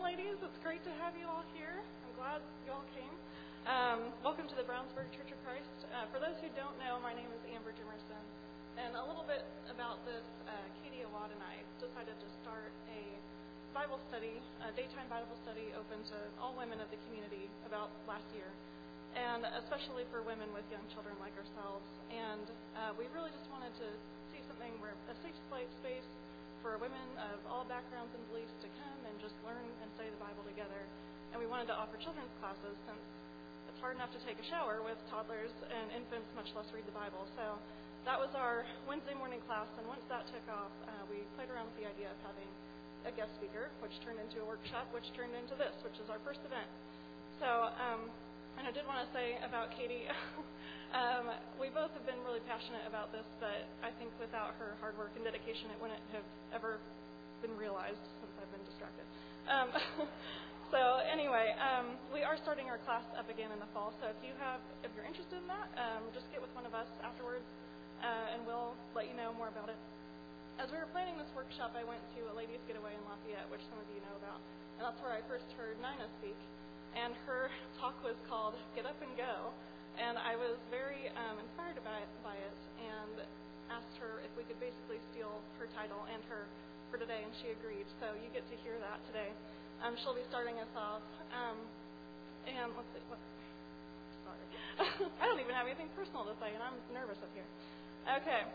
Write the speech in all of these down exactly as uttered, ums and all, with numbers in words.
ladies. It's great to have you all here. I'm glad you all came. Um, welcome to the Brownsburg Church of Christ. Uh, for those who don't know, my name is Amber Jimerson. And a little bit about this, uh, Katie Awad and I decided to start a Bible study, a daytime Bible study open to all women of the community about last year. And especially for women with young children like ourselves. And uh, we really just wanted to see something where a safe space for women of all backgrounds and beliefs to come and just learn and study the Bible together. And we wanted to offer children's classes since it's hard enough to take a shower with toddlers and infants, much less read the Bible. So that was our Wednesday morning class, and once that took off, uh, we played around with the idea of having a guest speaker, which turned into a workshop, which turned into this, which is our first event. So, um, and I did want to say about Katie, um, we both have been really passionate about this, but I think without her hard work and dedication, it wouldn't have ever been realized since I've been distracted. Um, so anyway, um, we are starting our class up again in the fall, so if you have, if you're interested in that, um, just get with one of us afterwards, uh, and we'll let you know more about it. As we were planning this workshop, I went to a ladies' getaway in Lafayette, which some of you know about, and that's where I first heard Nina speak. And her talk was called Get Up and Go. And I was very um, inspired by it, by it and asked her if we could basically steal her title and her for today, and she agreed. So you get to hear that today. Um, she'll be starting us off. Um, and let's see. What, sorry. I don't even have anything personal to say, and I'm nervous up here. Okay.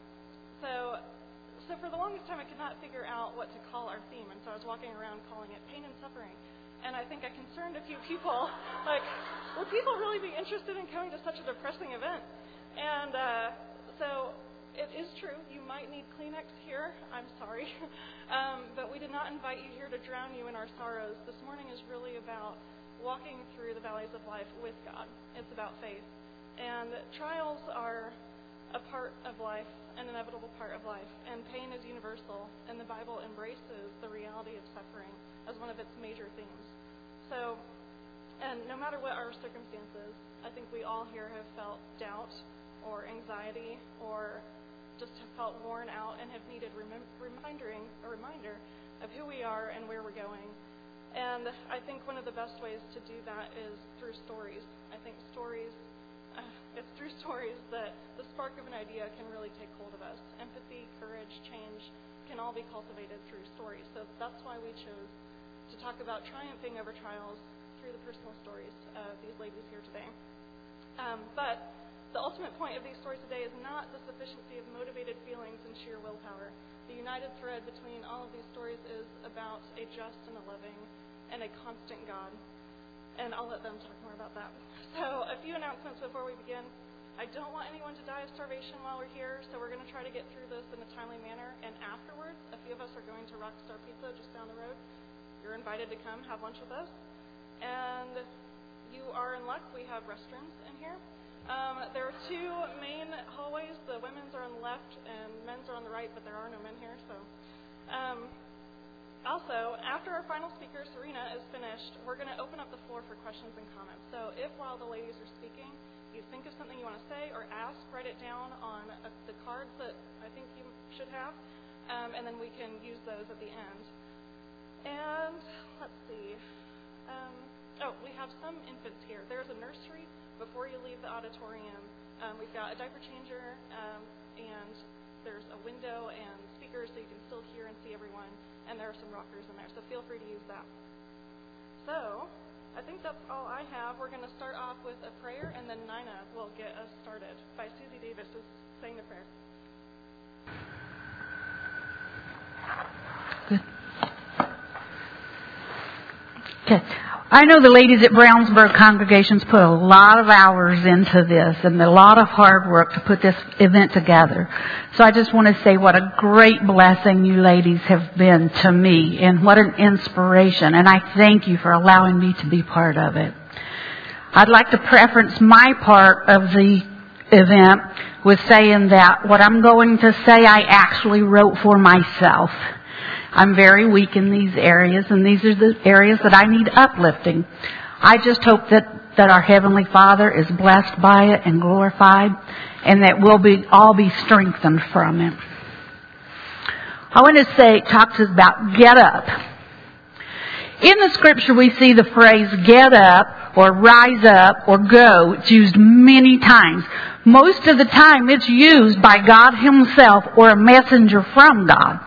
So, so for the longest time, I could not figure out what to call our theme. And so I was walking around calling it Pain and Suffering. And I think I concerned a few people, like, would people really be interested in coming to such a depressing event? And uh, so it is true, you might need Kleenex here, I'm sorry. um, but we did not invite you here to drown you in our sorrows. This morning is really about walking through the valleys of life with God. It's about faith. And trials are a part of life, an inevitable part of life. And pain is universal, and the Bible embraces the reality of suffering as one of its major themes. So, and no matter what our circumstances, I think we all here have felt doubt or anxiety or just have felt worn out and have needed rem- remindering, a reminder of who we are and where we're going. And I think one of the best ways to do that is through stories. I think stories, uh, it's through stories that the spark of an idea can really take hold of us. Empathy, courage, change can all be cultivated through stories. So that's why we chose to talk about triumphing over trials through the personal stories of these ladies here today. Um, but the ultimate point of these stories today is not the sufficiency of motivated feelings and sheer willpower. The united thread between all of these stories is about a just and a loving and a constant God. And I'll let them talk more about that. So a few announcements before we begin. I don't want anyone to die of starvation while we're here, so we're going to try to get through this in a timely manner. And afterwards, a few of us are going to Rockstar Pizza just down the road. You're invited to come have lunch with us. And you are in luck. We have restrooms in here. Um, there are two main hallways. The women's are on the left and men's are on the right, but there are no men here. So, um, also, after our final speaker, Serena, is finished, we're going to open up the floor for questions and comments. So if while the ladies are speaking, you think of something you want to say or ask, write it down on uh, the cards that I think you should have, um, and then we can use those at the end. And let's see. Um, oh, we have some infants here. There's a nursery before you leave the auditorium. Um, we've got a diaper changer, um, and there's a window and speakers so you can still hear and see everyone. And there are some rockers in there, so feel free to use that. So I think that's all I have. We're going to start off with a prayer, and then Nina will get us started by Susie Davis is saying the prayer. Good. Okay. I know the ladies at Brownsburg congregations put a lot of hours into this and a lot of hard work to put this event together. So I just want to say what a great blessing you ladies have been to me and what an inspiration. And I thank you for allowing me to be part of it. I'd like to preference my part of the event with saying that what I'm going to say I actually wrote for myself. I'm very weak in these areas, and these are the areas that I need uplifting. I just hope that, that our Heavenly Father is blessed by it and glorified, and that we'll be all be strengthened from it. I want to say, talk to us about get up. In the scripture we see the phrase get up or rise up or go. It's used many times. Most of the time it's used by God Himself or a messenger from God.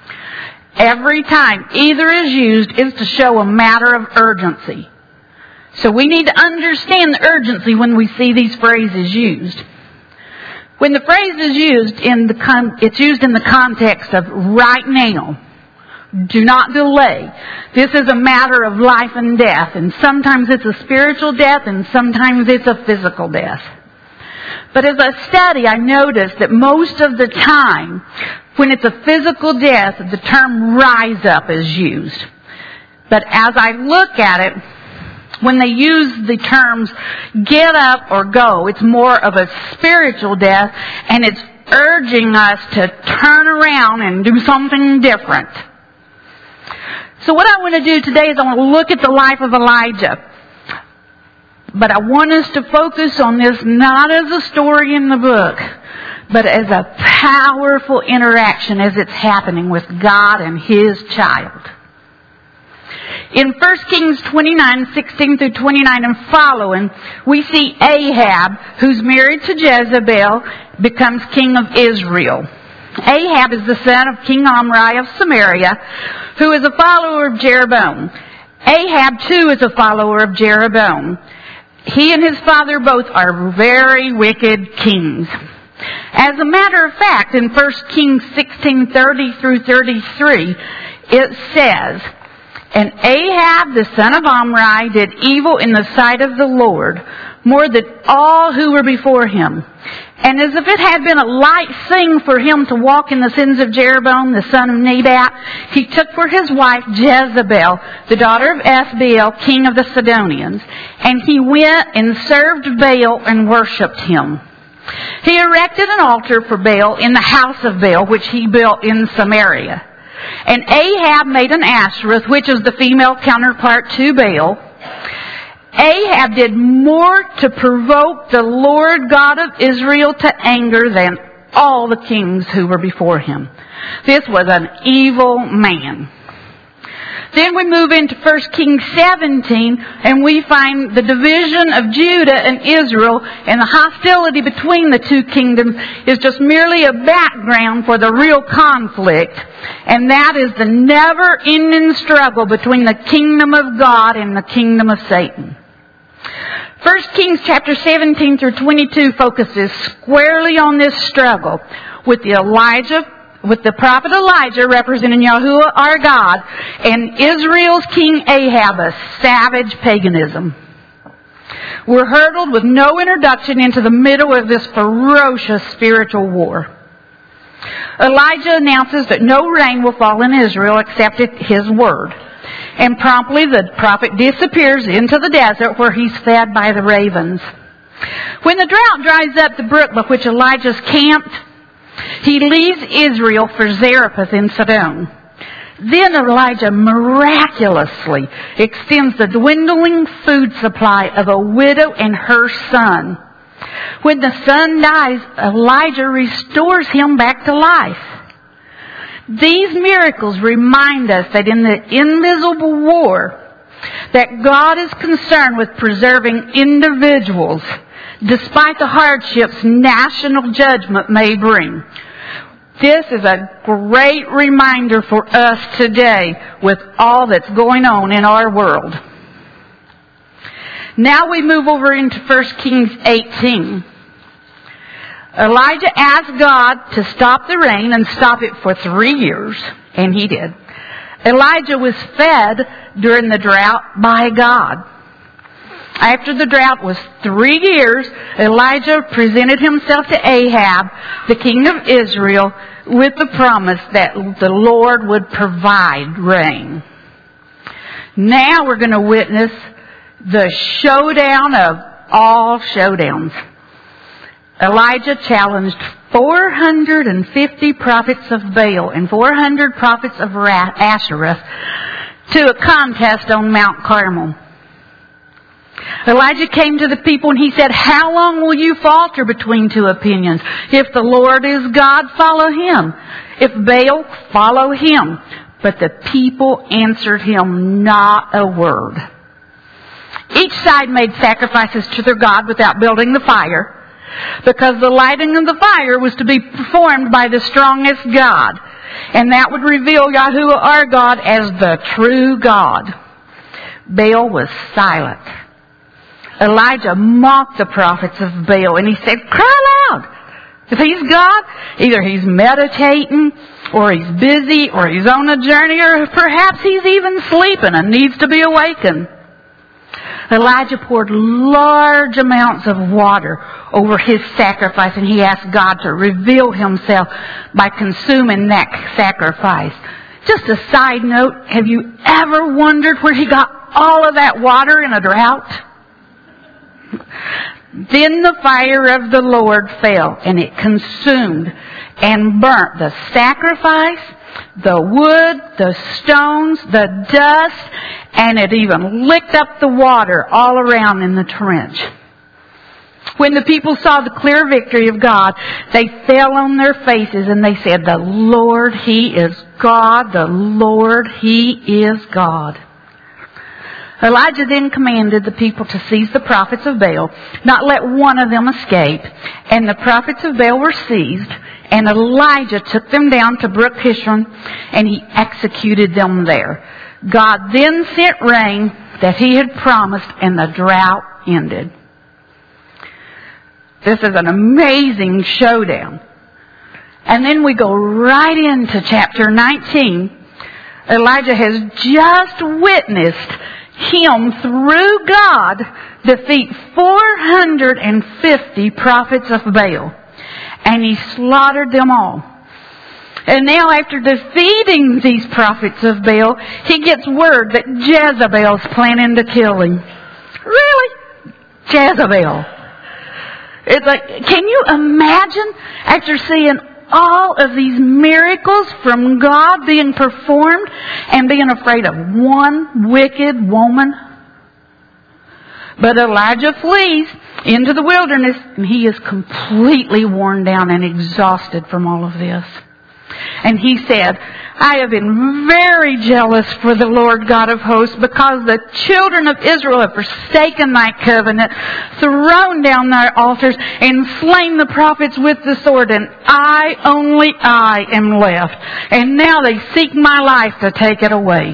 Every time either is used is to show a matter of urgency. So we need to understand the urgency when we see these phrases used. When the phrase is used in the con- it's used in the context of right now. Do not delay. This is a matter of life and death, and sometimes it's a spiritual death and sometimes it's a physical death. But as I study, I notice that most of the time, when it's a physical death, the term rise up is used. But as I look at it, when they use the terms get up or go, it's more of a spiritual death, and it's urging us to turn around and do something different. So what I want to do today is I want to look at the life of Elijah. But I want us to focus on this not as a story in the book, but as a powerful interaction as it's happening with God and His child. In First Kings twenty-nine, sixteen through twenty-nine and following, we see Ahab, who's married to Jezebel, becomes king of Israel. Ahab is the son of King Omri of Samaria, who is a follower of Jeroboam. Ahab, too, is a follower of Jeroboam. He and his father both are very wicked kings. As a matter of fact, in First Kings sixteen, thirty through thirty-three, it says, "And Ahab, the son of Omri, did evil in the sight of the Lord, more than all who were before him. And as if it had been a light thing for him to walk in the sins of Jeroboam, the son of Nebat, he took for his wife Jezebel, the daughter of Ethbaal, king of the Sidonians. And he went and served Baal and worshipped him. He erected an altar for Baal in the house of Baal, which he built in Samaria. And Ahab made an Ashereth, which is the female counterpart to Baal. Ahab did more to provoke the Lord God of Israel to anger than all the kings who were before him." This was an evil man. Then we move into First Kings seventeen, and we find the division of Judah and Israel, and the hostility between the two kingdoms is just merely a background for the real conflict, and that is the never-ending struggle between the kingdom of God and the kingdom of Satan. First Kings chapter seventeen through twenty-two focuses squarely on this struggle with the Elijah, with the prophet Elijah representing Yahuwah our God, and Israel's king Ahab, a savage paganism. We're hurtled with no introduction into the middle of this ferocious spiritual war. Elijah announces that no rain will fall in Israel except at his word. And promptly the prophet disappears into the desert where he's fed by the ravens. When the drought dries up the brook by which Elijah's camped, he leaves Israel for Zarephath in Sidon. Then Elijah miraculously extends the dwindling food supply of a widow and her son. When the son dies, Elijah restores him back to life. These miracles remind us that in the invisible war, that God is concerned with preserving individuals, despite the hardships national judgment may bring. This is a great reminder for us today with all that's going on in our world. Now we move over into First Kings eighteen. Elijah asked God to stop the rain and stop it for three years, and he did. Elijah was fed during the drought by God. After the drought was three years, Elijah presented himself to Ahab, the king of Israel, with the promise that the Lord would provide rain. Now we're going to witness the showdown of all showdowns. Elijah challenged four hundred fifty prophets of Baal and four hundred prophets of Ashereth to a contest on Mount Carmel. Elijah came to the people and he said, "How long will you falter between two opinions? If the Lord is God, follow him. If Baal, follow him. But the people answered him not a word. Each side made sacrifices to their God without building the fire, because the lighting of the fire was to be performed by the strongest God, and that would reveal Yahuwah our God as the true God. Baal was silent. Elijah mocked the prophets of Baal, and he said, "Cry loud. If he's God, either he's meditating, or he's busy, or he's on a journey, or perhaps he's even sleeping and needs to be awakened." Elijah poured large amounts of water over his sacrifice, and he asked God to reveal himself by consuming that sacrifice. Just a side note, have you ever wondered where he got all of that water in a drought? Then the fire of the Lord fell, and it consumed and burnt the sacrifice, the wood, the stones, the dust, and it even licked up the water all around in the trench. When the people saw the clear victory of God, they fell on their faces and they said, "The Lord, He is God. The Lord, He is God." Elijah then commanded the people to seize the prophets of Baal, not let one of them escape. And the prophets of Baal were seized, and Elijah took them down to Brook Kishon, and he executed them there. God then sent rain that he had promised, and the drought ended. This is an amazing showdown. And then we go right into chapter nineteen. Elijah has just witnessed him, through God, defeat four hundred fifty prophets of Baal. And he slaughtered them all. And now after defeating these prophets of Baal, he gets word that Jezebel's planning to kill him. Really? Jezebel. It's like, can you imagine, after seeing all of these miracles from God being performed and being afraid of one wicked woman? But Elijah flees into the wilderness, and he is completely worn down and exhausted from all of this. And he said, "I have been very jealous for the Lord God of hosts, because the children of Israel have forsaken thy covenant, thrown down thy altars, and slain the prophets with the sword, and I, only I, am left. And now they seek my life to take it away."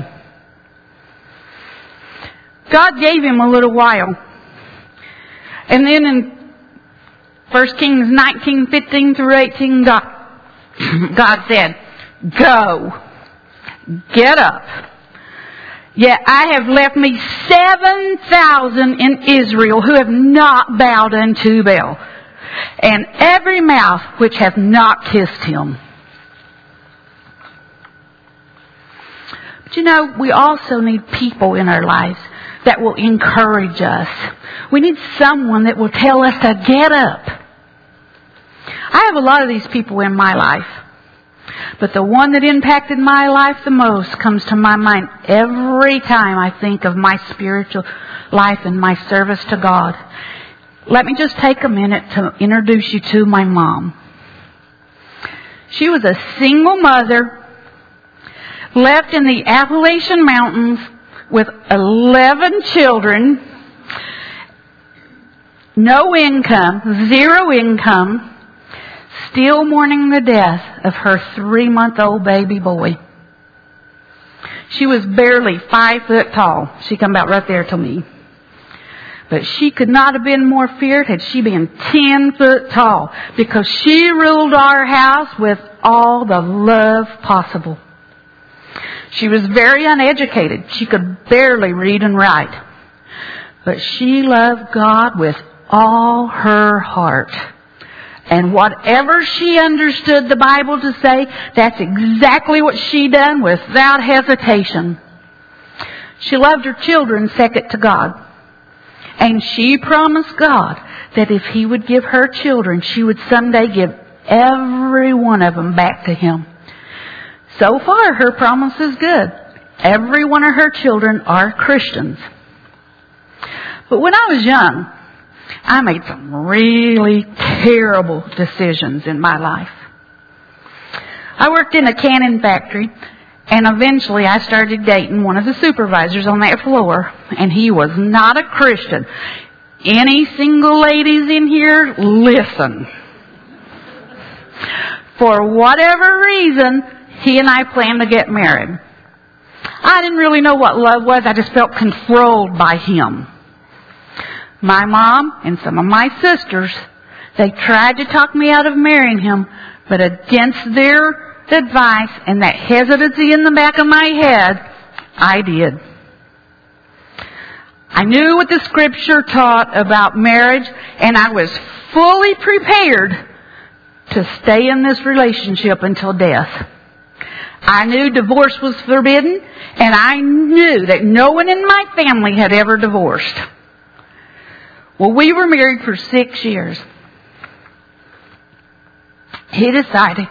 God gave him a little while. And then in First Kings nineteen, fifteen through eighteen, God, God said, "Go, get up. Yet I have left me seven thousand in Israel who have not bowed unto Baal, and every mouth which hath not kissed him." But you know, we also need people in our lives that will encourage us. We need someone that will tell us to get up. I have a lot of these people in my life, but the one that impacted my life the most comes to my mind every time I think of my spiritual life and my service to God. Let me just take a minute to introduce you to my mom. She was a single mother, left in the Appalachian Mountains with eleven children, no income, zero income, still mourning the death of her three-month-old baby boy. She was barely five foot tall. She come about right there to me. But she could not have been more feared had she been ten foot tall, because she ruled our house with all the love possible. She was very uneducated. She could barely read and write. But she loved God with all her heart. And whatever she understood the Bible to say, that's exactly what she done without hesitation. She loved her children second to God. And she promised God that if He would give her children, she would someday give every one of them back to Him. So far, her promise is good. Every one of her children are Christians. But when I was young, I made some really terrible decisions in my life. I worked in a canning factory, And eventually I started dating one of the supervisors on that floor, and he was not a Christian. Any single ladies in here, listen. For whatever reason, he and I planned to get married. I didn't really know what love was. I just felt controlled by him. My mom and some of my sisters, they tried to talk me out of marrying him, but against their advice and that hesitancy in the back of my head, I did. I knew what the scripture taught about marriage, and I was fully prepared to stay in this relationship until death. I knew divorce was forbidden, and I knew that no one in my family had ever divorced. Well, we were married for six years. He decided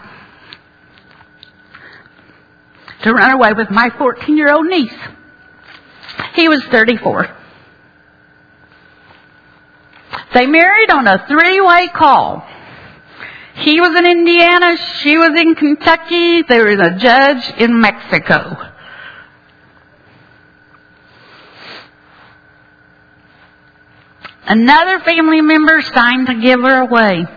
to run away with my fourteen-year-old niece. He was thirty-four. They married on a three-way call. He was in Indiana, she was in Kentucky, there was a judge in Mexico. Another family member signed to give her away.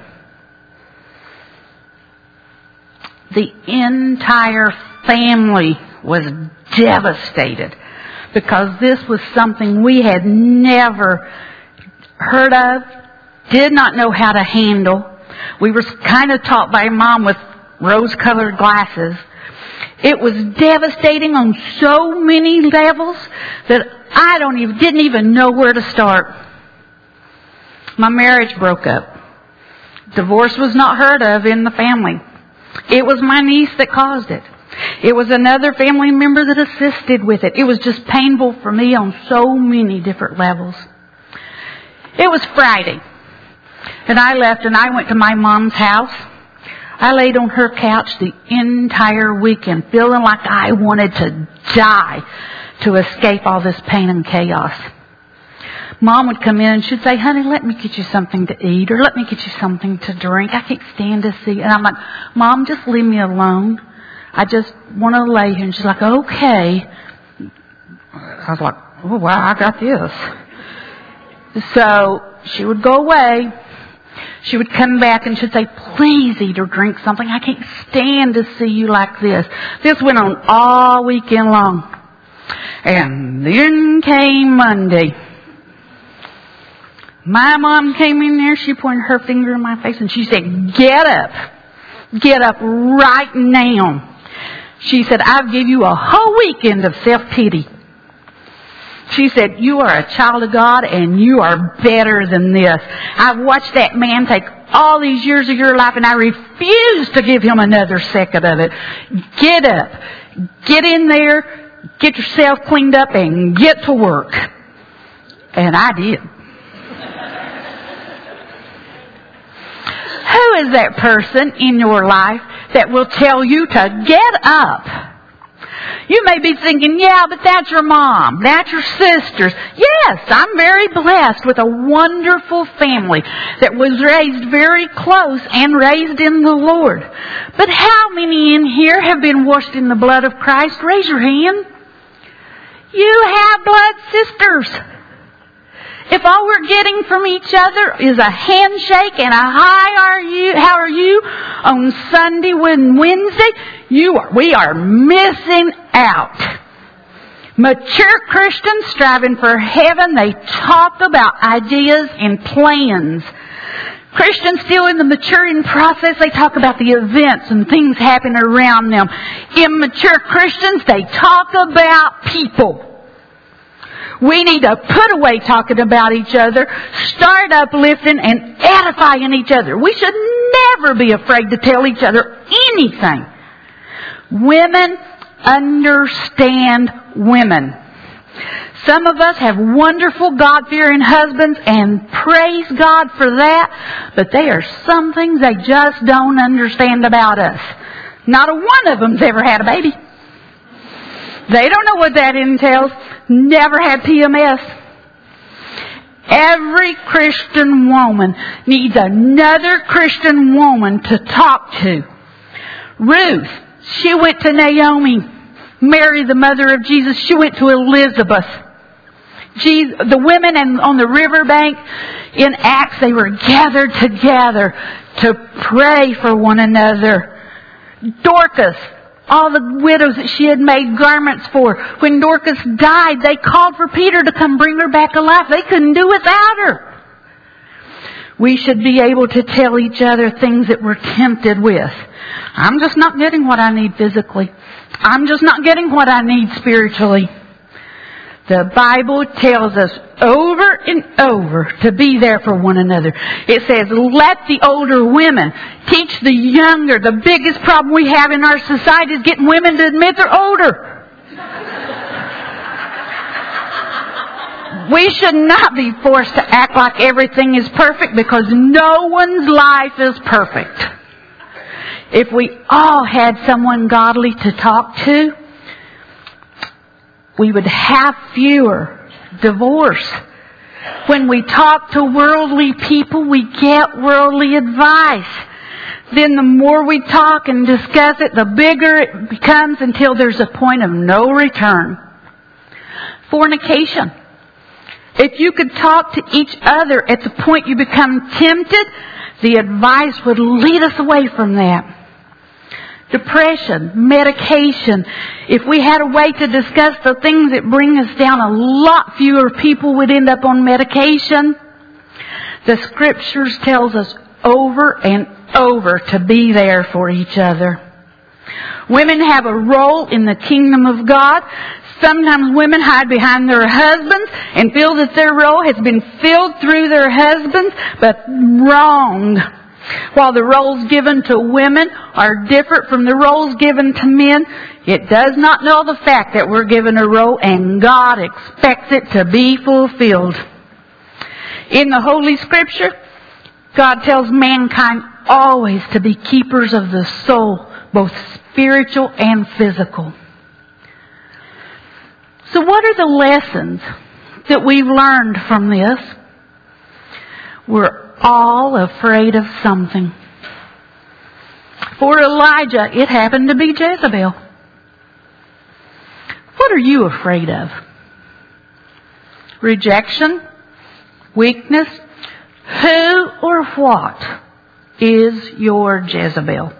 The entire family was devastated because this was something we had never heard of, did not know how to handle. We were kind of taught by Mom with rose-colored glasses. It was devastating on so many levels that I don't even didn't even know where to start. My marriage broke up. Divorce was not heard of in the family. It was my niece that caused it. It was another family member that assisted with it. It was just painful for me on so many different levels. It was Friday, and I left and I went to my mom's house. I laid on her couch the entire weekend, feeling like I wanted to die to escape all this pain and chaos. Mom would come in and she'd say, honey, let me get you something to eat, or let me get you something to drink. I can't stand to see. And I'm like, Mom, just leave me alone. I just want to lay here. And she's like, okay. I was like, oh, wow, I got this. So she would go away. She would come back and she'd say, please eat or drink something. I can't stand to see you like this. This went on all weekend long. And then came Monday. My mom came in there. She pointed her finger in my face and she said, get up. Get up right now. She said, I'll give you a whole weekend of self-pity. She said, you are a child of God and you are better than this. I've watched that man take all these years of your life and I refuse to give him another second of it. Get up. Get in there. Get yourself cleaned up and get to work. And I did. Who is that person in your life that will tell you to get up? You may be thinking, yeah, but that's your mom. That's your sisters. Yes, I'm very blessed with a wonderful family that was raised very close and raised in the Lord. But how many in here have been washed in the blood of Christ? Raise your hand. You have blood sisters. If all we're getting from each other is a handshake and a hi, are you, how are you on Sunday and Wednesday, you are, we are missing out. Mature Christians striving for heaven, they talk about ideas and plans. Christians still in the maturing process, they talk about the events and things happening around them. Immature Christians, they talk about people. We need to put away talking about each other, start uplifting and edifying each other. We should never be afraid to tell each other anything. Women understand women. Some of us have wonderful God-fearing husbands and praise God for that, but there are some things they just don't understand about us. Not a one of them's ever had a baby. They don't know what that entails. Never had P M S. Every Christian woman needs another Christian woman to talk to. Ruth, she went to Naomi. Mary, the mother of Jesus, she went to Elizabeth. Jesus, the women on the riverbank in Acts, they were gathered together to pray for one another. Dorcas, all the widows that she had made garments for. When Dorcas died, they called for Peter to come bring her back alive. They couldn't do without her. We should be able to tell each other things that we're tempted with. I'm just not getting what I need physically. I'm just not getting what I need spiritually. The Bible tells us over and over to be there for one another. It says, let the older women teach the younger. The biggest problem we have in our society is getting women to admit they're older. We should not be forced to act like everything is perfect, because no one's life is perfect. If we all had someone godly to talk to, we would have fewer divorce. When we talk to worldly people, we get worldly advice. Then the more we talk and discuss it, the bigger it becomes until there's a point of no return. Fornication. If you could talk to each other at the point you become tempted, the advice would lead us away from that. Depression, medication. If we had a way to discuss the things that bring us down, a lot fewer people would end up on medication. The Scriptures tells us over and over to be there for each other. Women have a role in the kingdom of God. Sometimes women hide behind their husbands and feel that their role has been filled through their husbands, but wrong. While the roles given to women are different from the roles given to men, it does not know the fact that we're given a role and God expects it to be fulfilled. In the Holy Scripture, God tells mankind always to be keepers of the soul, both spiritual and physical. So what are the lessons that we've learned from this? We're all afraid of something. For Elijah, it happened to be Jezebel. What are you afraid of? Rejection? Weakness? Who or what is your Jezebel?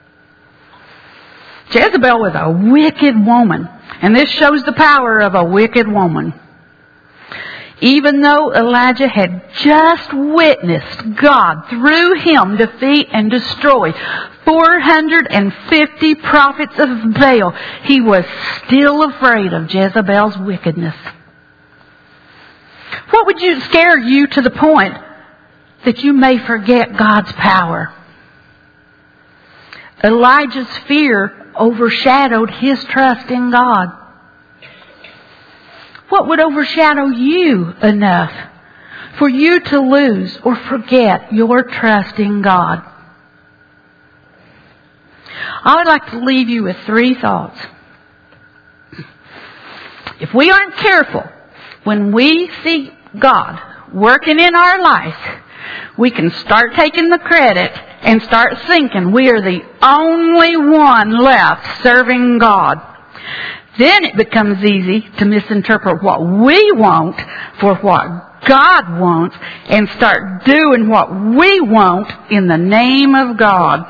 Jezebel was a wicked woman, and this shows the power of a wicked woman. Even though Elijah had just witnessed God through him defeat and destroy four hundred fifty prophets of Baal, he was still afraid of Jezebel's wickedness. What would you scare you to the point that you may forget God's power? Elijah's fear overshadowed his trust in God. What would overshadow you enough for you to lose or forget your trust in God? I would like to leave you with three thoughts. If we aren't careful, when we see God working in our life, we can start taking the credit and start thinking we are the only one left serving God. Then it becomes easy to misinterpret what we want for what God wants and start doing what we want in the name of God.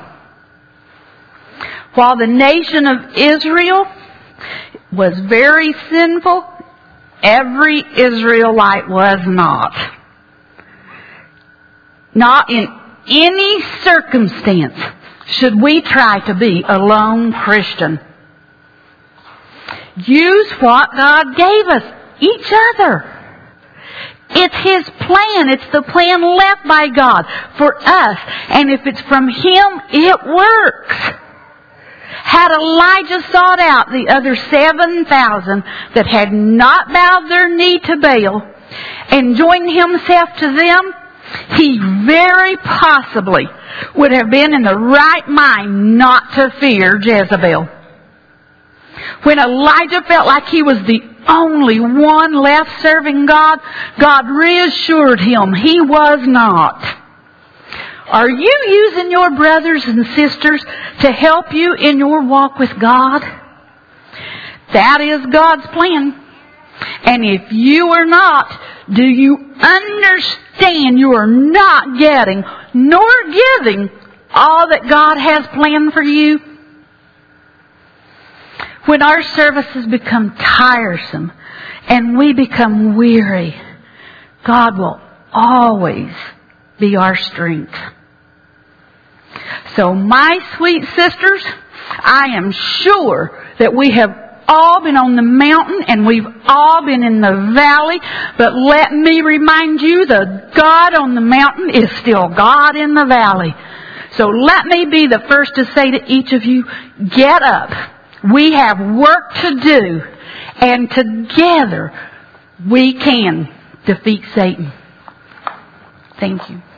While the nation of Israel was very sinful, every Israelite was not. Not in any circumstance should we try to be a lone Christian. Use what God gave us, each other. It's His plan. It's the plan left by God for us. And if it's from Him, it works. Had Elijah sought out the other seven thousand that had not bowed their knee to Baal and joined himself to them, he very possibly would have been in the right mind not to fear Jezebel. When Elijah felt like he was the only one left serving God, God reassured him he was not. Are you using your brothers and sisters to help you in your walk with God? That is God's plan. And if you are not, do you understand you are not getting nor giving all that God has planned for you? When our services become tiresome and we become weary, God will always be our strength. So my sweet sisters, I am sure that we have all been on the mountain and we've all been in the valley, but let me remind you, the God on the mountain is still God in the valley. So let me be the first to say to each of you, get up. We have work to do, and together we can defeat Satan. Thank you.